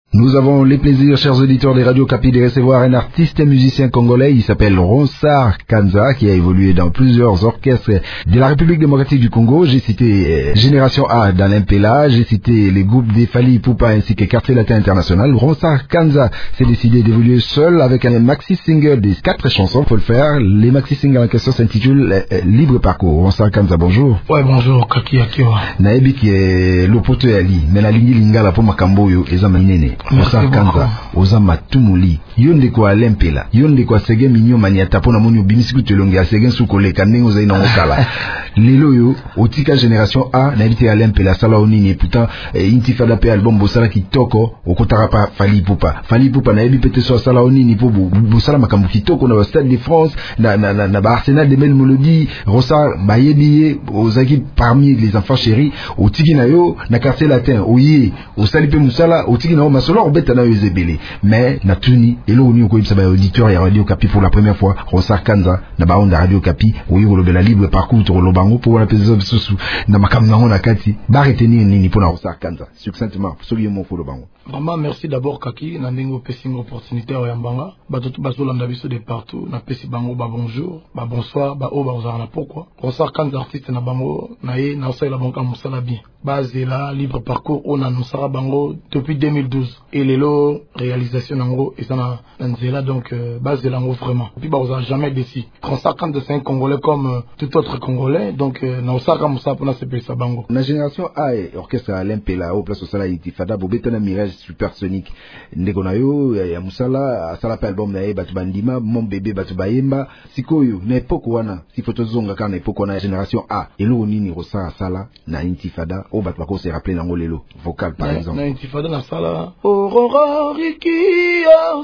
Nous avons le plaisir, chers auditeurs des radios Kapi, de recevoir un artiste et musicien congolais. Il s'appelle Ronsard Kanza, qui a évolué dans plusieurs orchestres de la République démocratique du Congo. J'ai cité Génération A d'Alain Pela, j'ai cité les groupes des Fali Ipupa ainsi que Quartier Latin International. Ronsard Kanza s'est décidé d'évoluer seul avec un maxi single des 4 chansons. Faut le faire. Les maxi singles en question s'intitulent Libre Parcours. Ronsard Kanza, bonjour. Ouais, bonjour, Kaki Akiwa. Naebi qui est l'opoto Ali, mais la ligne lingala pour Makamboyo et Zamanene. Ronsard Kanza, Ozama Tumuli, yonde kwa Alain Pela, yonde kwa Sege Minyo Maniata pona moni obimisiku telonga Sege Sukole kanengo za ina okala. Lelo yo, otika Génération A, naibite Alain Pela sala onini, pourtant intifada pe album bosala kitoko, okotara pa Fali Ipupa. Fali Ipupa naibi pete so sala onini po bosala makambu kitoko na Stade de France, na Arsenal de Belle Melodie, Ronsard bayebiye, ozaki parmi les enfants chéris, otiki na yo, na Quartier Latin, oye, osali pe musala, otiki na yo masolo obeta na yo ezebele. Mais na tuni, elo oni oko ibsa ba auditeur ya Radio Kapi pour la première fois, Ronsard Kanza, na ba onda Radio Kapi, oye kolobela Libre Parcours to lobango pour la pesa bisosu na makamna ngo na kati, ba retenir nini pour na Ronsard Kanza. Succinctement, soli mo ko lobango. Vraiment merci d'abord Kaki, na ndingo pesi une opportunité ya mbanga, ba tout bazolanda biso de partout, na pesi bango ba bonjour, ba bonsoir, ba o ba ozana pourquoi. Ronsard Kanza artiste na bango, na ye na osala bango musala bien. Base là Libre Parcours on annoncera bango depuis 2012 et lelo réalisation nango et ça na nzela donc base là vraiment. Puis bah on a jamais déçu. Ronsard Kanza c'est un Congolais comme tout autre Congolais donc na osaka musa pour na sepé ça bango. Na Génération A orchestre Alain Pela au place au sala Intifada bobeta na Mirage Supersonique ndeko na yo ya musala asala pa album na ye batu bandima mon bébé batu bayemba sikoyo na époque wana si photo zonga kana époque na Génération A elo nini Ronsard sala na Intifada o batu bako se rappeler nango lelo vocal par exemple na Intifada na sala Aurora Riki o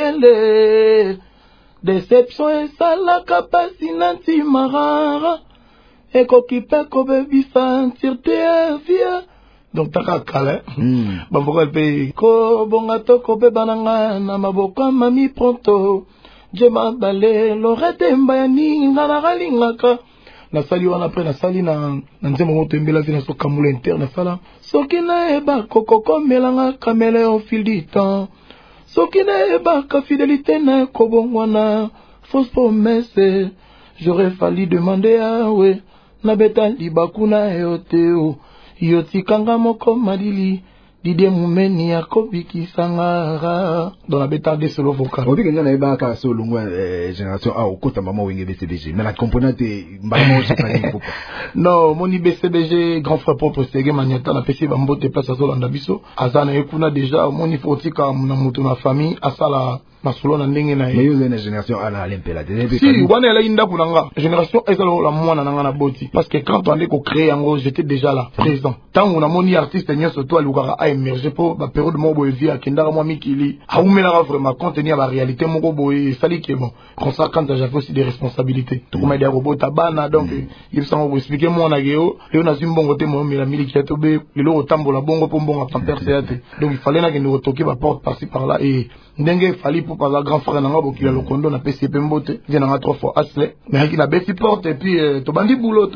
sengele déception et sala kapasi nanti marara ekokipe ko baby sentir te via donc taka kala ba vocal pe ko bonga to ko be bananga na maboko mami pronto je m'emballé l'orete mbayani ngana galingaka na sali wana après na sali na nzema moto mbela vina so kamula interne sala soki na eba kokoko melanga kamele au fil du temps soki na eba ka fidélité na kobongwana fausse promesse j'aurais fallu demander à ouais na beta libakuna eoteo yotikanga moko madili Didier Moumeni ya kobiki sangara dans la bêta de solo vocal. Obi kenga na eba ka solo ngwa Génération A okota mama wenge BCBG mais la componente mbamo chefani popa. Non, moni BCBG grand frère propre Sege Maniata na pesi ba mbote place azolanda biso. Azana ekuna déjà moni fotika na mutu na famille asala masolo na ndenge na ye. Mais yo na Génération A na Alain Pela. Si wana la inda kunanga. Génération A ezalo la mwana nanga na boti parce que quand on a ko créer yango j'étais déjà là présent. Tant on a moni artiste nyoso to alukara a émerger pour la période mo boye via kendara moi mikili. Aumela vraiment contenir la réalité moko boye sali ki bon. Ronsard Kanza j'avais aussi des responsabilités. To comme des robots tabana donc il faut s'en expliquer moi na geo. Le na zimbongo te mo mela miliki atobe le lo tambola bongo po bongo pa perséate. Donc il fallait na que nous toquer ma porte par-ci par-là et ndenge fali pour par la grand frère nanga bokila le kondo na PCP mbote vient na 3 fois asle mais qui na besti porte et puis to bandi boulot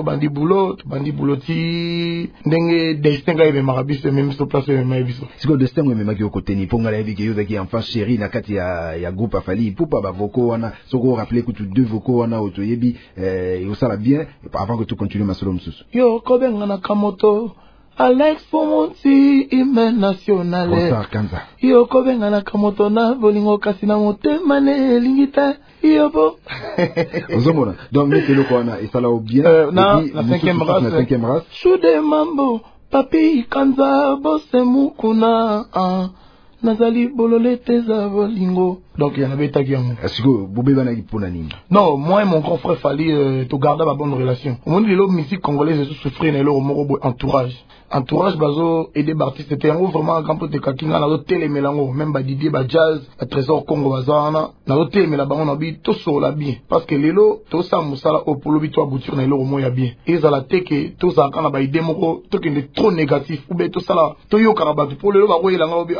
ti ndenge destin ga ebe marabis même sur place même biso siko destin mo memaki okote ni ponga la biki yoza ki enfant chéri na kati ya groupe Fali Ipupa ba voko wana soko rappeler que tous deux voko wana otoyebi et ça la bien avant que tu continues ma solo msusu yo kobenga na kamoto Alex Fomonti ime nationale Ronsard Kanza yo kobenga na kamoto na bolingo kasi na motema ne lingita yo bo ozomona donc mettez le kwana et ça là au bien na 5e race Choude mambo papi Kanza bosse mukuna nazali bololete za bolingo donc il y en avait ta guerre est-ce que bobé bana ipona nini non moi et mon grand frère fallait te garder la bonne relation au monde de la musique congolaise je souffrais dans leur moro entourage bazo aider artiste c'était vraiment grand pote kakinga na hôtel melango même ba Didier ba jazz ba trésor Congo bazana na hôtel mela bango na bi to so la bien parce que lelo to sa musala au polo bi to aboutir na lelo mo ya bien et za la teke to za kana ba idée moko to que trop négatif ou bien to sala to yo karaba pour lelo ba ko yela ngo bi kutu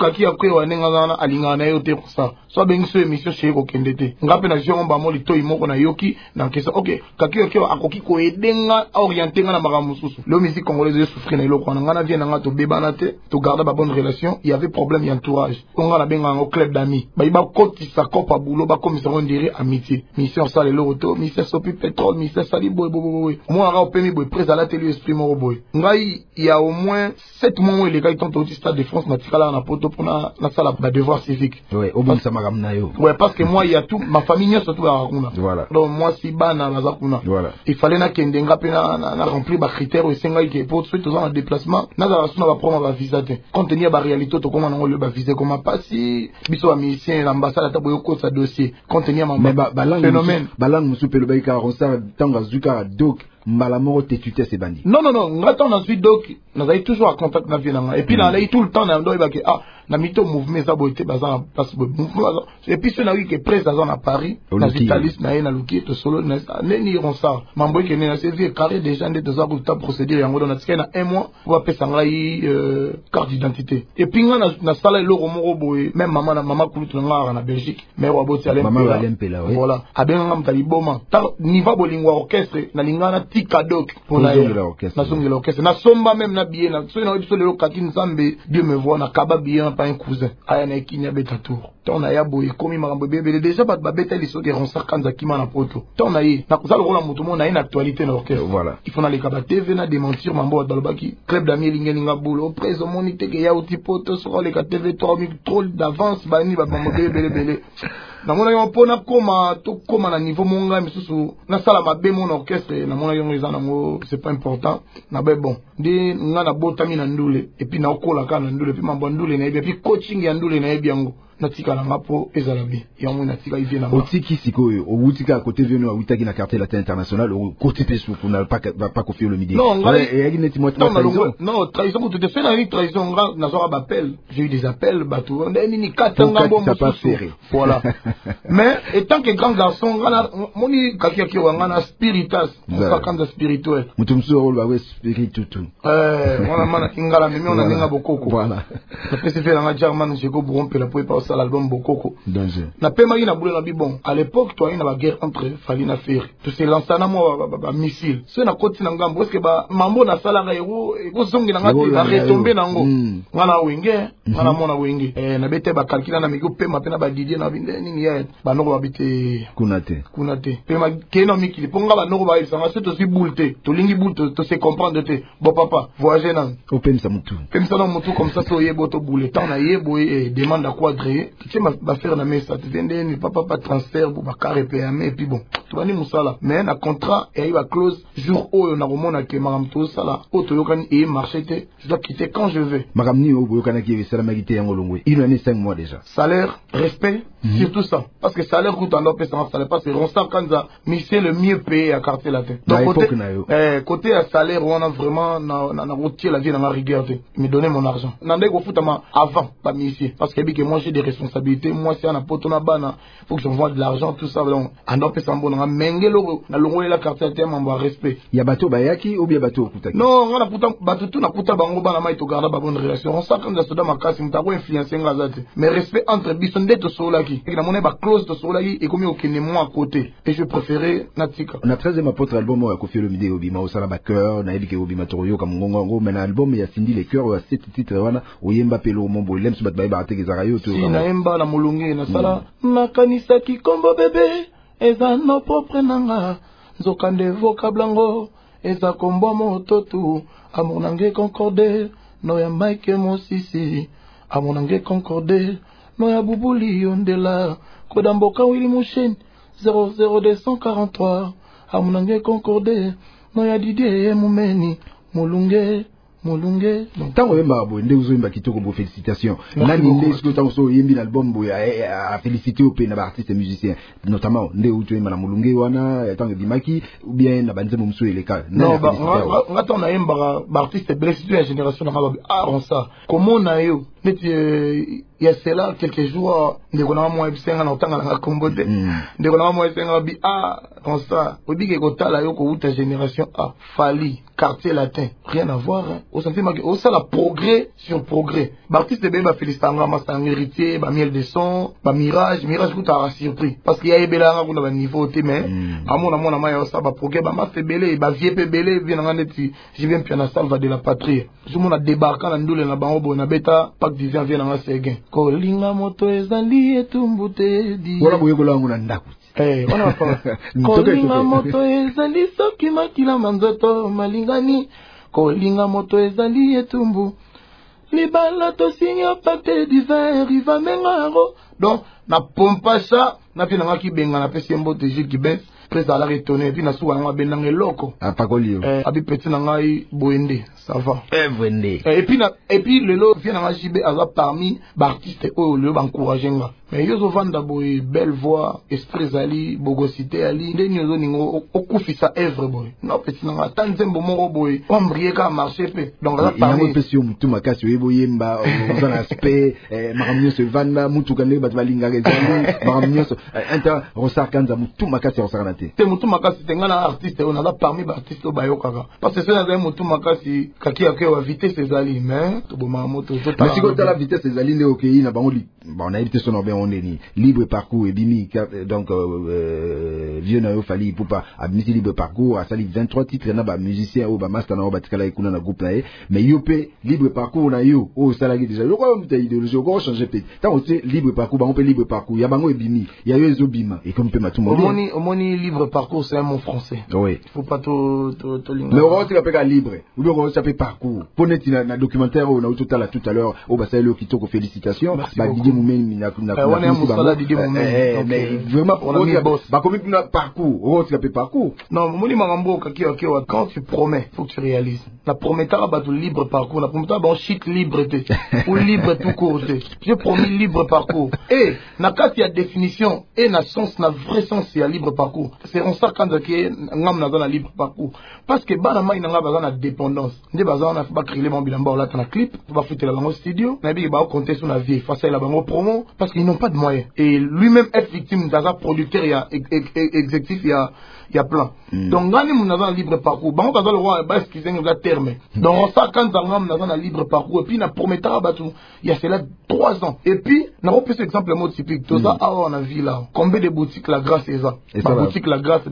kaki ya kwe wanenga zana alinga na yote pour ça so bengi so émission chez ko kendete ngape na jongo ba moli to imoko na yoki na kesa OK kaki yo kyo akoki ko edenga orienter nga na makamu susu le musique congolaise souffrir na iloko nga na viena nga to bebana te to garder ba bonne relation il y avait problème entourage on nga na benga ngo club d'amis ba iba koti sa kopa boulot ba comme ça on dirait amitié mission ça le loto mission sopi pétrole mission sali boy moi ara opemi boy près à la télé esprit mo boy ngai il y a au moins 7 mois les gars ils sont au stade de France na tikala na poto pour na sala ba devoir civique ouais au bon ça magamna yo ouais parce que moi il y a tout ma famille surtout à Rakuna voilà donc moi si bana na zakuna voilà il fallait na kendenga pe na remplir ba critères au senga qui pour suite aux en déplacement na za suna ba prendre ba visa te compte tenir ba réalité to comment on le ba visa comment passer biso ba musicien l'ambassade ta boyo ko sa dossier compte tenir mais phénomène balang musu pelo ba ka rosa tanga zuka donc malamoro te tuté ces bandits non ngata on a suite donc nous avons toujours en contact na vie na et puis na tout le temps na ndo ba ke na mito mouvement ça boité bazan passe mouvement et puis c'est na oui que presse dans à Paris na vitaliste na luki to solo na neni on ça mambo ke na c'est vie carré déjà de deux ans pour ta procédure yango na tsika na un mois pour apesa ngai carte d'identité et puis na sala le romoro boy même maman kulutu nga na Belgique mais wa boté aller voilà abenga mtali boma ta niveau bolingwa orchestre na lingana tika doc pour na l'orchestre na somba même na bien na so na biso le kaki nzambe Dieu me voit na kaba bien pas un cousin aya na kinya beta tour ton aya boy komi makambo bebe déjà ba beta liso de ronsa kanza kima na poto ton ayi na kozala rola mutu mo na une actualité na orchestre voilà il faut na le kaba TV na démentir mambo dans le baki club d'amis lingelinga boulot preso monite ke ya uti poto sur le TV 3000 trop d'avance bani ba mambo bebe na mona yo pona koma na niveau monga misusu na sala mabe mon orchestre na mona yo ngizana ngo c'est pas important na be bon ndi nga na botami na ndule et puis na okola kana ndule puis mambo ndule na et puis coaching ya ndule na ebiango na tika na ngapo ezala bi ya mo na tika ivie na otiki sikoyo o wutika côté venu a witaki na carte latin international o côté pesu pour pas confier le midi non non trahison pour te faire une trahison na zo ba appel j'ai eu des appels batou ni katanga bon voilà mais étant que grand garçon ngana moni kakia ki wangana spiritas ça quand spirituel mutumsu rôle ba spiritutu mana ingala mimi on a ninga bokoko voilà c'est fait dans German j'ai go rompre la pour passer l'album bokoko danger na pema ina boule na bi bon à l'époque toi ina ba guerre entre Falina Fer tout c'est lancé na moi ba missile c'est na koti na ngambo parce que ba mambo na sala ga ego zongi na ngati ba retomber nango ngana wenge ngana mona wenge na bete ba calculer na migo pema pena ba Didier na binde nini ya ba noko babite kunate pema keno miki ponga ba noko ba isanga c'est aussi boulte to lingi boulte to se comprendre te bon papa voyager nan open sa mutu comme ça so yebo to boule tant na yebo et demande à quoi tu sais ma faire na mesa tu viens de pas transfert pour ba carré PME et puis bon tu vas ni musala mais na contrat et il va clause jour où na romona ke maram to sala auto yokani et marché te je dois quitter quand je veux maramni o yokana ki sala magité yango longwe il en est 5 mois déjà salaire respect surtout ça parce que salaire coûte en opé sans salaire parce que Ronsa Kanza mais c'est le mieux payé à quartier latin donc côté à salaire on a vraiment na routier la vie dans la rigueur me donner mon argent nandé ko futama avant pas ici parce que moi j'ai des responsabilités moi c'est un apotona bana faut que j'envoie de l'argent tout ça donc en opé sans bon na mengelo na longo la quartier latin m'envoie respect ya bato bayaki ou bien bato kutaki non on a puta bato tout na puta bango bana mai to garda ba bonne relation Ronsa Kanza soda makasi mtako influencer ngazate mais respect entre bisonde to solaki et na mona ba close to solaki et comme aucun moi à côté et je préférais natika na 13e apôtre album ya Koffi Olomide obima osala ba cœur na ebike obima toroyo comme ngongo mais na album ya Cindy les cœurs 7 titres wana oyemba pelo mombo lem subat ba ba teke zarayo to si na emba na mulungi na sala makanisa ki kombo bébé eza no propre nanga nzokande vocable ngo eza kombo mototu amour nange concorde no ya Mike Mosisi amour nange concorde no ya bubuli ondela kodamboka wili mushen 00243 amour nange concorde no ya Didier Mumeni mulunge tango yemba bo nde uzo yemba kitoko bo félicitations nani nde ce que tango so yembi l'album bo a féliciter au pays na ba artistes musiciens notamment nde uzo yemba na mulunge wana tango dimaki ou bien na banze momso eleka non ngata na yemba ba artiste blessé de la génération na ba Ronsa comment na yo il y a cela quelques jours de qu'on a moins besoin en temps à comboter de qu'on a moins besoin bi comme ça au dit que kota la yo ko ta génération a Fali quartier latin rien à voir au sentiment que ça la progrès sur progrès l'artiste de ba Félistanga Mastang héritier ba miel de son ba mirage tout a surpris parce qu'il y a ebela nga ba niveau te mais à mon ma ça ba progrès ba ma fait belé ba vie pe belé vient en neti je viens puis na salva de la patrie je mon a débarqué na ndule na bango na beta pak division vient na Séguin kolinga moto ezali etumbute di wala boyeko langu na ndaku wana pa kolinga moto ezali soki makila manzoto malingani kolinga moto ezali etumbu libala to signe pate divin riva mengaro donc na pompa ça na pina ngaki benga na pesi mbote jiki ben presa la retourner puis na suwa nga benanga loko apakolio abi petit na ngai boende ça va vende et puis lelo vient na jibe aza parmi ba artiste o le ba encourager nga mais yo zo vanda boy belle voix esprit zali bogosité ali nde nyozo ningo okufisa œuvre boy no petit na tanzembo moko boy ombrier ka marché pe donc là parmi il pesi mutu makasi webo yemba ozana aspect makamnyo se vanda mutu kande bat balinga rezali makamnyo inter Ronsard Kanza mutu makasi osakana te mutu makasi tenga na artiste on a parmi ba artiste bayo kaka parce que c'est mutu makasi kaki akwe wa vitesse ezali mais to boma moto to mais si ko la vitesse ezali ne okei na bango on a été son bien on est libre parcours et bimi donc vieux na yo Fali pour pas abimisi libre parcours a sali 23 titres na ba musicien ou ba master na ba tikala ikuna na groupe na mais yo pe libre parcours na yo o salagi déjà yo ko mta idéologie ko changer pe tant aussi libre parcours bango pe libre parcours ya bango ebimi ya yo ezo bima et comme pe matumo omoni libre parcours c'est un mot français oui il faut pas to mais on va te pas libre ou bien on s'appelle parcours pour net na documentaire on a tout à l'heure au basalo kitoko félicitations ba Didier Moumeni na mais vraiment bah comme un parcours on s'appelle parcours non moni marambo kaki quand tu promets faut que tu réalises la promettra ba tout libre parcours la promettra ba shit libre ou libre tout court j'ai promis libre parcours et na kati ya définition et na sens na vrai sens ya libre parcours c'est on ça quand que ngam na dans libre parcours parce que bana mai na nga na dépendance ndi baza na ba créer mon bilamba là na clip va foutre la bango studio na bi ba compter sur la vie face à la bango promo parce qu'ils n'ont pas de moyens et lui-même est victime d'un producteur il y a exécutif il y a plein donc ngani mun na libre parcours bango kaza le roi ba excusez nous la terme donc ça quand ngam na libre parcours et puis na promettra batu il y a cela 3 ans et puis na repris exemple mot typique tout ça on a vu là combien de boutiques la grâce et ça boutique la grâce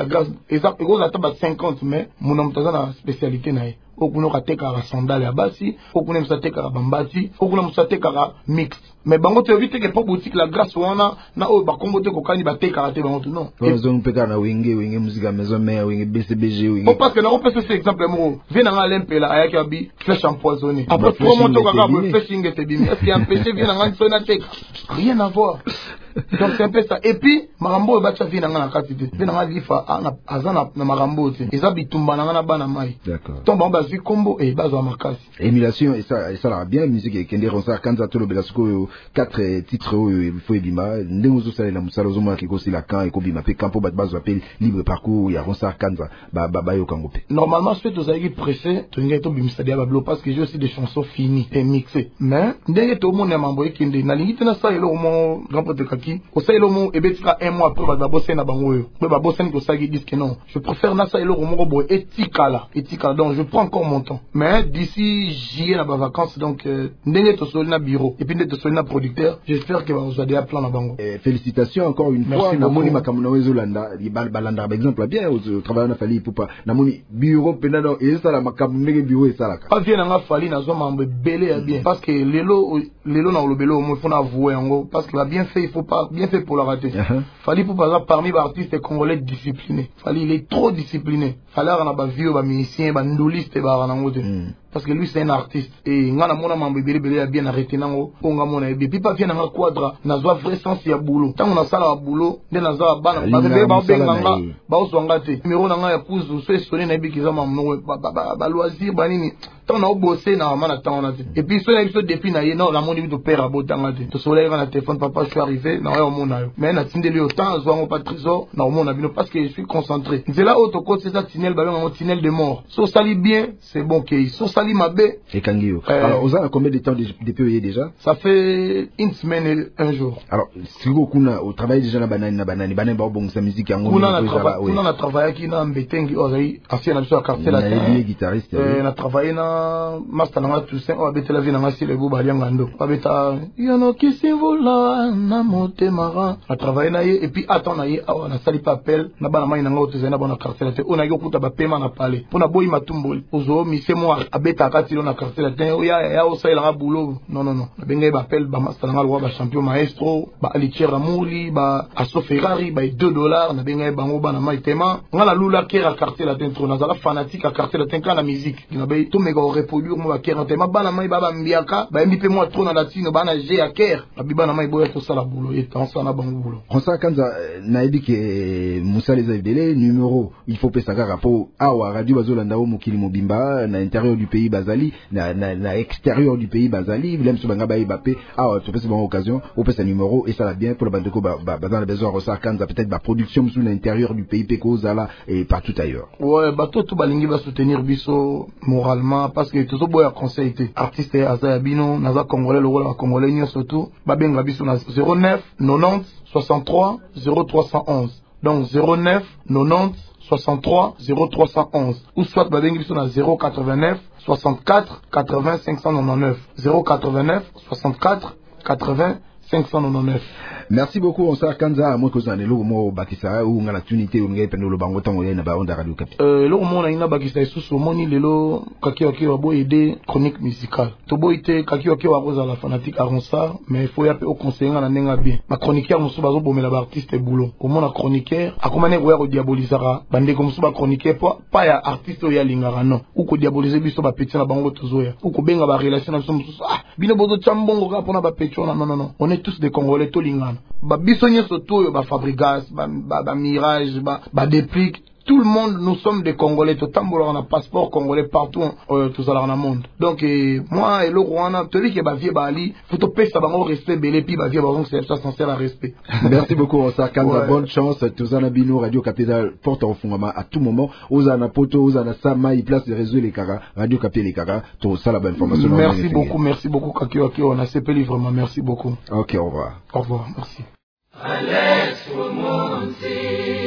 et ça gros attend 50 mais mon homme na spécialité na okuno kateka ka sandale ya basi okuno msateka ka bambati okuno msateka ka mix mais bango te vite que pour boutique la grâce wana na o ba kombo te kokani ba teka te bango non ils peka na wenge musique maison mère wenge BCBG wenge parce que na repese ce exemple mo vient na lempela ayaki abi flèche empoisonnée après pour monter kaka flèche ingete bimi est-ce qu'il y a un péché vient na ngani na teka rien à voir donc c'est un peu ça et puis marambo ba tcha vient na kati te vient na lifa azana na marambo te eza bitumba na bana mai d'accord tomba ba zi kombo et bazo makasi émulation et ça la bien musique et kende Ronsard Kanza to le belasco 4 titres il faut ebima ndemo zo sala na musalo zo maki ko sila kan et ko bima pe campo bazo appelle libre parcours ya Ronsard Kanza ba yo kango pe normalement ce to zaki pressé to ngai to bimisa dia bablo parce que j'ai aussi des chansons finies et mixées mais ndenge to mona mambo ekinde na lingite na sa elo mo grand pote kaki o sa elo mo ebetika 1 mois après ba bosser na bango yo ba bosser ko sagi disque non je préfère na sa elo mo bo etikala donc je prends encore mon temps mais d'ici juillet na ba vacances donc ndenge to solina bureau et puis ndenge to solina producteur j'espère que vous allez appeler na bango félicitations encore une fois na moni makamuna wezo landa balanda par exemple bien au travail na Fali pour pas na moni bureau pendant et ça la makamuna bureau et ça la pas bien na Fali na zo mambe belé bien parce que lelo na lobelo mo faut na avouer ngo parce que va bien fait il faut pas bien fait pour la rater Fali pour pas parmi les artistes congolais disciplinés Fali il est trop discipliné Fali na ba vieux ba musicien ba ndoliste ba na ngote parce que lui c'est un artiste et ngana mona mambe belé bien arrêté nango onga mona et puis pas bien na quadra na zo vrai sens ya boulot tant on a ça la boulot de na zo bana ba benganga ba oswanga te numéro na nga ya kuzu so sonné na bikiza mamno ba loisir ba nini tant na bosser na mana tant on a et puis so na so depuis na yeno la moni to père abotanga te to soleil na téléphone papa je suis arrivé na yo mona yo mais na tindeli autant zo ngo pas trésor na mona bino parce que je suis concentré c'est là auto côté c'est ça tunnel ba ngo tunnel de mort so sali bien c'est bon que so sali Sali Mabé. Et Kangio. Alors, vous avez combien de temps depuis déjà? Ça fait une semaine et un jour. Alors, si vous travaillez déjà dans banane, bon, sa musique en on a travaillé qui dans Betengi, ancien habitant à quartier latin. Guitariste. On a travaillé dans Master Nanga Toussaint, on a bêté la vie dans Massi le Bouba Liangando. On a bêté Yono qui s'envola na moté marin. On a travaillé na et puis attends na on a sali papel na bana mai nanga Toussaint na bana quartier latin. On a yo kuta ba paiement na palais. Pour na boy matumboli. Ozo mi c'est moi a bêté à quartier na quartier latin. Ya o ça il a boulot. Non. Na benga ba appel ba Master Nanga roi ba champion maestro, ba Alitier Amouli, ba Asso Ferrari, ba $2 na benga bango bana mai tema. On a la lula qui à quartier latin trop na za fanatique à quartier latin quand la musique. Na ba to mega reproduire moi qui tema bana mai baba mbiaka, ba mbi moi trop na latino bana G à Caire. Na bibana mai boya to sala boulot et tant ça na bango boulot. On ça quand naïbi que Moussa les Aïdélé numéro il faut pesa ka rapport awa radio bazolanda o mokili mobimba na intérieur du pays bazali na extérieur du pays bazali vilem subanga ba ibapé awa tu pesa bon occasion au pesa numéro et ça va bien pour le bandeko bazana besoin ça quand peut-être ba production sur l'intérieur du pays peko zala et partout ailleurs. Ouais bato tout balingi va soutenir biso moralement parce que tout boya conseil artiste azaya bino naza congolais le rôle congolais nyo surtout ba benga biso na 09 90 63 0311 donc 09 90 63 0311 ou soit babengi biso na 089 64 80 599 089 64 80 599. Merci beaucoup on sa kanza moi ko zanelo mo bakisa ou ngala tunité ou ngai pendolo bango tango na ba onda radio cap lo mo na ina bakisa isusu moni lelo kaki wa bo aider chronique musicale to bo ite kaki wa roza la fanatique aronsa mais il faut y appeler au conseiller na nenga bien ma chroniqueur musu bazo bomela ba artiste boulot au mo na chroniqueur akomane ko diabolisera bande comme musu ba chroniqueur pas ya artiste ya lingara non ou ko diaboliser biso ba petit na bango tozoya ou ko benga ba relation na musu bino bozo chambongo ka pona ba petit non on est tous des Congolais to lingana ba bisonye soto ba Fabrigas ba Mirage ba Déplique tout le monde nous sommes des Congolais tout tambola on a passeport congolais partout tout ça dans le monde donc moi et le Rwanda te dis que ba vie ba ali faut te payer ça bango respect belé puis ba vie ba donc c'est ça sincère à respect. Merci beaucoup on ça quand bonne chance tous en bino radio capital porte en fondement à tout moment aux ana poto aux ana sama il place les réseaux les kara radio capital les kara tout ça la bonne information. Merci beaucoup Kaki on a CPL vraiment merci beaucoup. OK au revoir merci. Alex Monti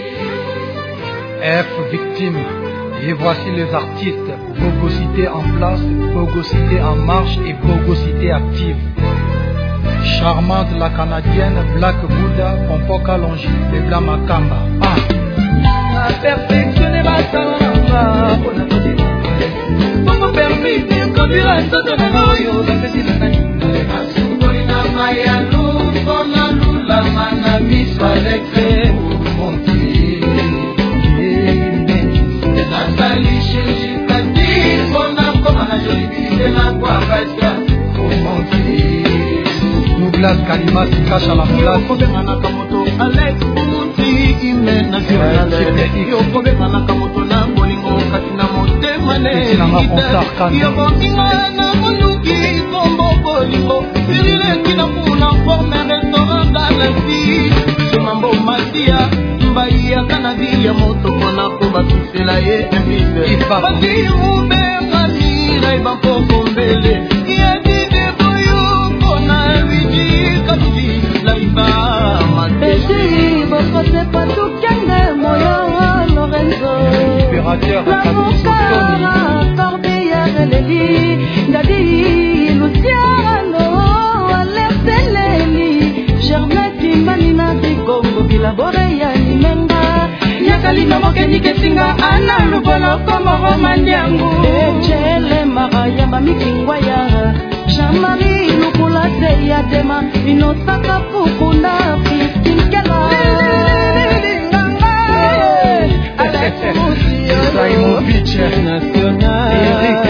F victime. Et voici les artistes. Bogosité en place, Bogosité en marche et Bogosité active. Charmante la canadienne, Black Buddha, Pompoka Longi, Bebla Makamba. A perfectionner ma samba, comment permettre conduire un soto na noyo, la petite nanine. Asukoli na mayalu, kona lula mana miso Alex Monti. Douglas Kalima qui cache à la moulade. Alex Monti ime nationale. Yo problème na kamoto na bolingo katina motema ne. Yo bokinga na moluki kombo bolingo. Sirile kina pula forme restaurant dans la vie. Mambo matia mbai ya kanadi ya moto kona ko batusela ye invite. Bati ube ngani rai ba poko mbele. Ya dide boyo kona viji kabi laiba matesi. Votre c'est pas tout kende moyo Lorenzo. Libérateur L'avocat Corbeillère Léli Dadi Luciano Alerteleli Germain Timanina Tikongo Bilabore ya Limenga Yakalina Mokeni Kesinga Ana Lubolo Komoro Mandiangu Echele Maraya Mamikingwaya Chamari Lukula Seya Dema Inosaka Pukunda Pistinkela Ibrahimovic National Eric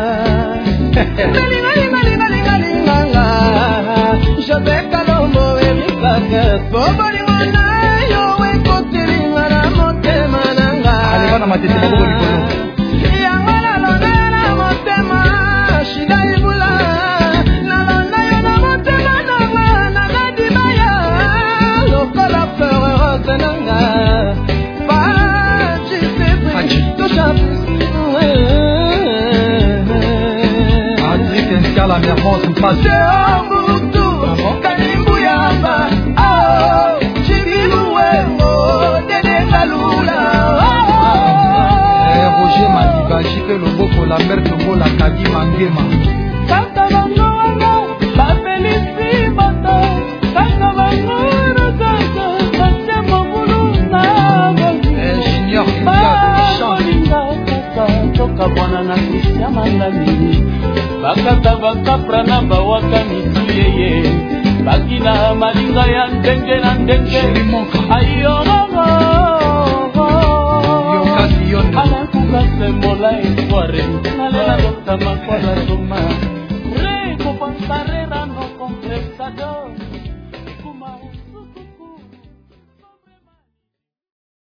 Je vais calombo Eric Bobolimana yo ekotelinga na motema nanga Allez na matete na boko likolo Yanga na longa na motema Shida ibula na longa yo na motema nanga na gadimaya Lokola fleur rose nanga Faji Toucha Butu, Kalimbu Yamba, Chibiloué, Dede Kalula. Roger Madiba, Chipe Loboko, la mère de Bola, Kadi Mangema. Kaka Bangoana, la Félicie Bata, Kaka Bangoana, Kaka Mabuluna. Junior India, Balinga, Kaka, Toka Banana, Christian Mangani. Bakata bakapra na bawaka mituyeye. Bakina malinga ya ndenge na ndenge. Ayo Mola espoire, nalela dokta makwala toma. Reko pansarera no compresado.